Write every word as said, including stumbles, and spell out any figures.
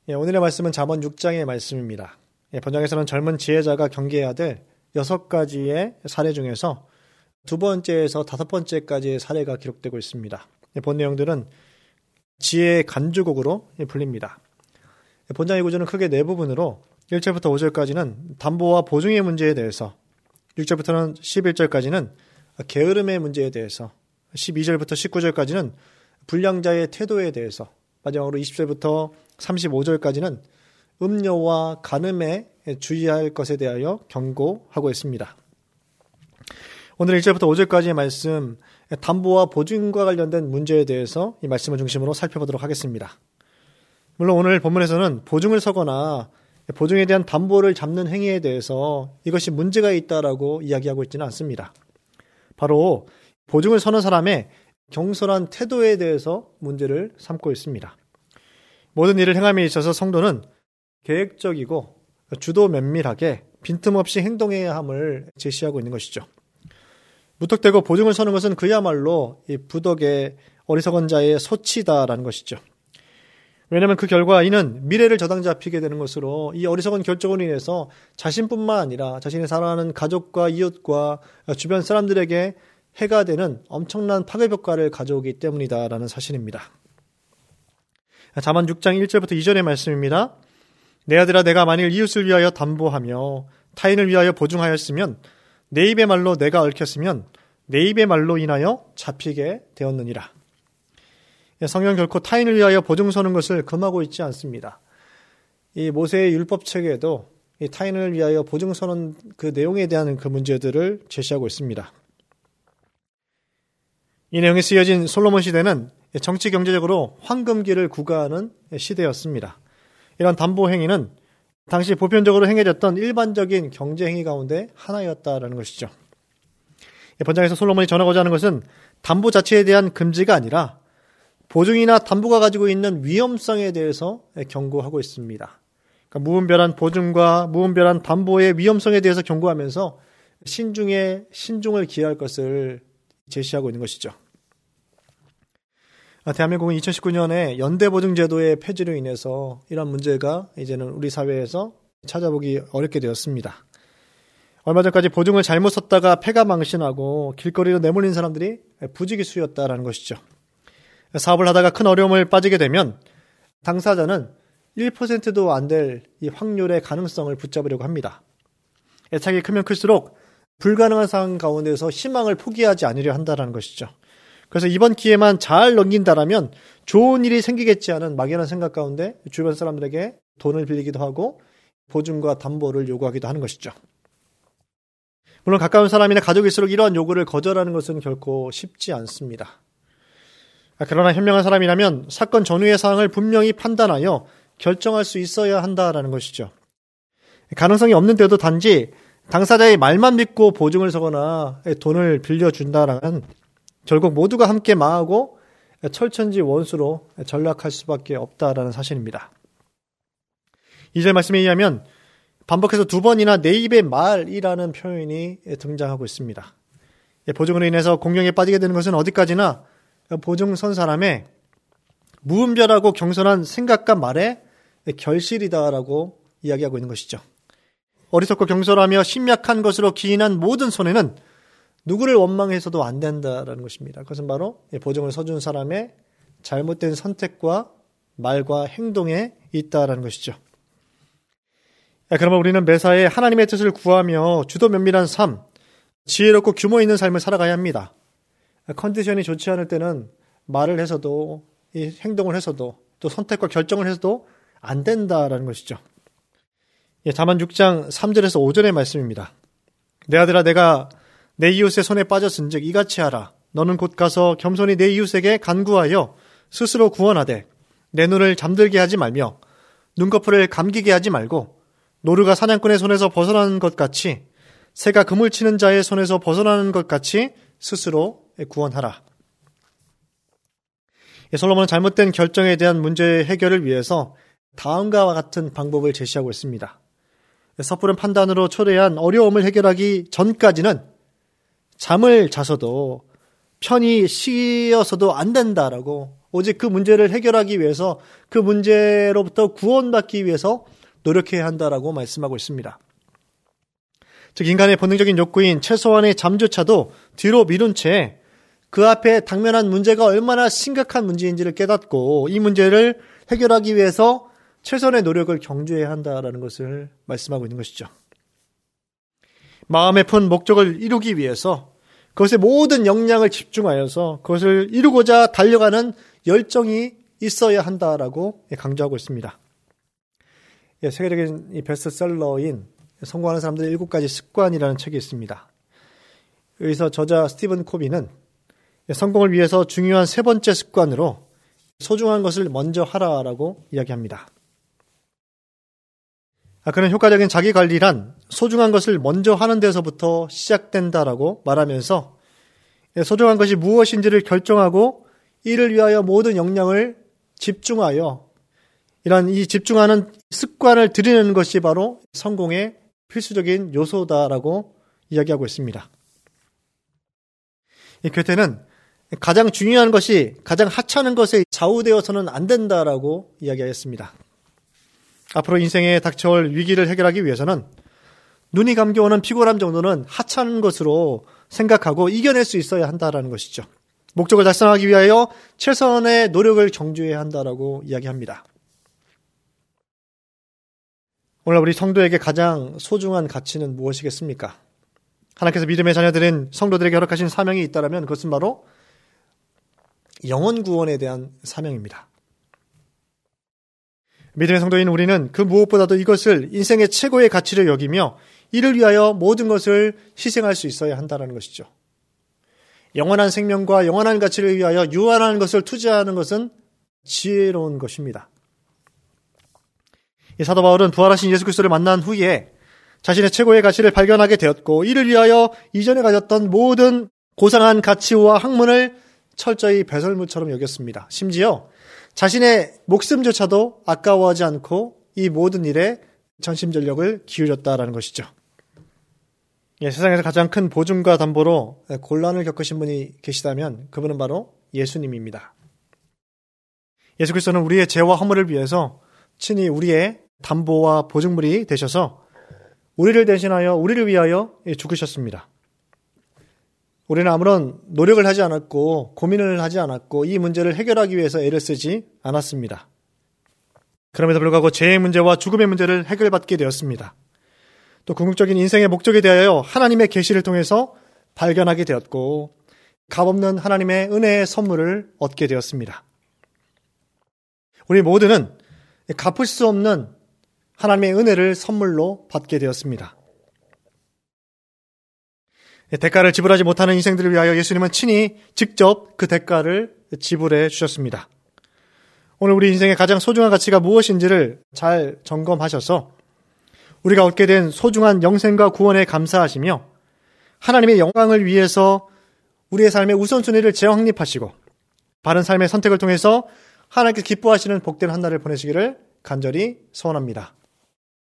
예, 오늘의 말씀은 잠언 육 장의 말씀입니다. 예, 본장에서는 젊은 지혜자가 경계해야 될 여섯 가지의 사례 중에서 두 번째에서 다섯 번째까지의 사례가 기록되고 있습니다. 예, 본 내용들은 지혜의 간주곡으로 예, 불립니다. 예, 본장의 구조는 크게 네 부분으로 일 절부터 오 절까지는 담보와 보증의 문제에 대해서, 육 절부터는 십일 절까지는 게으름의 문제에 대해서, 십이 절부터 십구 절까지는 불량자의 태도에 대해서, 마지막으로 이십 절부터 삼십오 절까지는 음료와 간음에 주의할 것에 대하여 경고하고 있습니다. 오늘 일 절부터 오 절까지의 말씀, 담보와 보증과 관련된 문제에 대해서 이 말씀을 중심으로 살펴보도록 하겠습니다. 물론 오늘 본문에서는 보증을 서거나 보증에 대한 담보를 잡는 행위에 대해서 이것이 문제가 있다라고 이야기하고 있지는 않습니다. 바로 보증을 서는 사람의 경솔한 태도에 대해서 문제를 삼고 있습니다. 모든 일을 행함에 있어서 성도는 계획적이고 주도 면밀하게 빈틈없이 행동해야 함을 제시하고 있는 것이죠. 무턱대고 보증을 서는 것은 그야말로 이 부덕의 어리석은 자의 소치다라는 것이죠. 왜냐하면 그 결과 이는 미래를 저당 잡히게 되는 것으로 이 어리석은 결정으로 인해서 자신뿐만 아니라 자신이 살아가는 가족과 이웃과 주변 사람들에게 해가 되는 엄청난 파급 효과를 가져오기 때문이다라는 사실입니다. 잠언 육 장 일 절부터 이 절의 말씀입니다. 내 아들아, 내가 만일 이웃을 위하여 담보하며 타인을 위하여 보증하였으면 내 입의 말로 내가 얽혔으면 내 입의 말로 인하여 잡히게 되었느니라. 성경 결코 타인을 위하여 보증 서는 것을 금하고 있지 않습니다. 이 모세의 율법책에도 이 타인을 위하여 보증 서는 그 내용에 대한 그 문제들을 제시하고 있습니다. 이 내용이 쓰여진 솔로몬 시대는 정치 경제적으로 황금기를 구가하는 시대였습니다. 이런 담보 행위는 당시 보편적으로 행해졌던 일반적인 경제 행위 가운데 하나였다라는 것이죠. 본장에서 솔로몬이 전하고자 하는 것은 담보 자체에 대한 금지가 아니라 보증이나 담보가 가지고 있는 위험성에 대해서 경고하고 있습니다. 그러니까 무분별한 보증과 무분별한 담보의 위험성에 대해서 경고하면서 신중에 신중을 기할 것을 제시하고 있는 것이죠. 대한민국은 이천십구 년에 연대보증제도의 폐지로 인해서 이런 문제가 이제는 우리 사회에서 찾아보기 어렵게 되었습니다. 얼마 전까지 보증을 잘못 썼다가 폐가 망신하고 길거리로 내몰린 사람들이 부지기수였다라는 것이죠. 사업을 하다가 큰 어려움을 빠지게 되면 당사자는 일 퍼센트도 안 될 이 확률의 가능성을 붙잡으려고 합니다. 애착이 크면 클수록 불가능한 상황 가운데서 희망을 포기하지 않으려 한다는 것이죠. 그래서 이번 기회만 잘 넘긴다라면 좋은 일이 생기겠지 하는 막연한 생각 가운데 주변 사람들에게 돈을 빌리기도 하고 보증과 담보를 요구하기도 하는 것이죠. 물론 가까운 사람이나 가족일수록 이러한 요구를 거절하는 것은 결코 쉽지 않습니다. 그러나 현명한 사람이라면 사건 전후의 사항을 분명히 판단하여 결정할 수 있어야 한다라는 것이죠. 가능성이 없는데도 단지 당사자의 말만 믿고 보증을 서거나 돈을 빌려준다라면 결국 모두가 함께 망하고 철천지 원수로 전락할 수밖에 없다라는 사실입니다. 이 절 말씀에 의하면 반복해서 두 번이나 내 입의 말이라는 표현이 등장하고 있습니다. 보증으로 인해서 공경에 빠지게 되는 것은 어디까지나 보증 선 사람의 무분별하고 경솔한 생각과 말의 결실이다라고 이야기하고 있는 것이죠. 어리석고 경솔하며 심약한 것으로 기인한 모든 손해는 누구를 원망해서도 안 된다라는 것입니다. 그것은 바로 보증을 서준 사람의 잘못된 선택과 말과 행동에 있다라는 것이죠. 그러면 우리는 매사에 하나님의 뜻을 구하며 주도 면밀한 삶, 지혜롭고 규모 있는 삶을 살아가야 합니다. 컨디션이 좋지 않을 때는 말을 해서도 이 행동을 해서도 또 선택과 결정을 해서도 안 된다라는 것이죠. 잠언 육 장 삼 절에서 오 절의 말씀입니다. 내 아들아, 내가 내 이웃의 손에 빠졌은즉 이같이 하라. 너는 곧 가서 겸손히 내 이웃에게 간구하여 스스로 구원하되 내 눈을 잠들게 하지 말며 눈꺼풀을 감기게 하지 말고 노루가 사냥꾼의 손에서 벗어나는 것 같이 새가 그물 치는 자의 손에서 벗어나는 것 같이 스스로 구원하라. 솔로몬은 잘못된 결정에 대한 문제 해결을 위해서 다음과 같은 방법을 제시하고 있습니다. 섣부른 판단으로 초래한 어려움을 해결하기 전까지는 잠을 자서도 편히 쉬어서도 안 된다라고 오직 그 문제를 해결하기 위해서 그 문제로부터 구원받기 위해서 노력해야 한다라고 말씀하고 있습니다. 즉 인간의 본능적인 욕구인 최소한의 잠조차도 뒤로 미룬 채 그 앞에 당면한 문제가 얼마나 심각한 문제인지를 깨닫고 이 문제를 해결하기 위해서 최선의 노력을 경주해야 한다라는 것을 말씀하고 있는 것이죠. 마음에 푼 목적을 이루기 위해서 그것에 모든 역량을 집중하여서 그것을 이루고자 달려가는 열정이 있어야 한다라고 강조하고 있습니다. 예, 세계적인 이 베스트셀러인 성공하는 사람들의 일곱 가지 습관이라는 책이 있습니다. 여기서 저자 스티븐 코비는 성공을 위해서 중요한 세 번째 습관으로 소중한 것을 먼저 하라라고 이야기합니다. 아, 그는 효과적인 자기관리란 소중한 것을 먼저 하는 데서부터 시작된다라고 말하면서 소중한 것이 무엇인지를 결정하고 이를 위하여 모든 역량을 집중하여 이런 이 집중하는 습관을 들이는 것이 바로 성공의 필수적인 요소다라고 이야기하고 있습니다. 이 괴테는 가장 중요한 것이 가장 하찮은 것에 좌우되어서는 안 된다라고 이야기하였습니다. 앞으로 인생에 닥쳐올 위기를 해결하기 위해서는 눈이 감겨오는 피곤함 정도는 하찮은 것으로 생각하고 이겨낼 수 있어야 한다라는 것이죠. 목적을 달성하기 위하여 최선의 노력을 경주해야 한다라고 이야기합니다. 오늘 우리 성도에게 가장 소중한 가치는 무엇이겠습니까? 하나님께서 믿음의 자녀들인 성도들에게 허락하신 사명이 있다면 그것은 바로 영혼 구원에 대한 사명입니다. 믿음의 성도인 우리는 그 무엇보다도 이것을 인생의 최고의 가치를 여기며 이를 위하여 모든 것을 희생할 수 있어야 한다는 것이죠. 영원한 생명과 영원한 가치를 위하여 유한한 것을 투자하는 것은 지혜로운 것입니다. 이 사도 바울은 부활하신 예수 그리스도를 만난 후에 자신의 최고의 가치를 발견하게 되었고 이를 위하여 이전에 가졌던 모든 고상한 가치와 학문을 철저히 배설물처럼 여겼습니다. 심지어 자신의 목숨조차도 아까워하지 않고 이 모든 일에 전심전력을 기울였다라는 것이죠. 예, 세상에서 가장 큰 보증과 담보로 곤란을 겪으신 분이 계시다면 그분은 바로 예수님입니다. 예수 그리스도는 우리의 죄와 허물을 위해서 친히 우리의 담보와 보증물이 되셔서 우리를 대신하여 우리를 위하여 죽으셨습니다. 우리는 아무런 노력을 하지 않았고 고민을 하지 않았고 이 문제를 해결하기 위해서 애를 쓰지 않았습니다. 그럼에도 불구하고 죄의 문제와 죽음의 문제를 해결받게 되었습니다. 또 궁극적인 인생의 목적에 대하여 하나님의 계시를 통해서 발견하게 되었고 값없는 하나님의 은혜의 선물을 얻게 되었습니다. 우리 모두는 갚을 수 없는 하나님의 은혜를 선물로 받게 되었습니다. 대가를 지불하지 못하는 인생들을 위하여 예수님은 친히 직접 그 대가를 지불해 주셨습니다. 오늘 우리 인생의 가장 소중한 가치가 무엇인지를 잘 점검하셔서 우리가 얻게 된 소중한 영생과 구원에 감사하시며 하나님의 영광을 위해서 우리의 삶의 우선순위를 재확립하시고 바른 삶의 선택을 통해서 하나님께 기뻐하시는 복된 한 날을 보내시기를 간절히 소원합니다.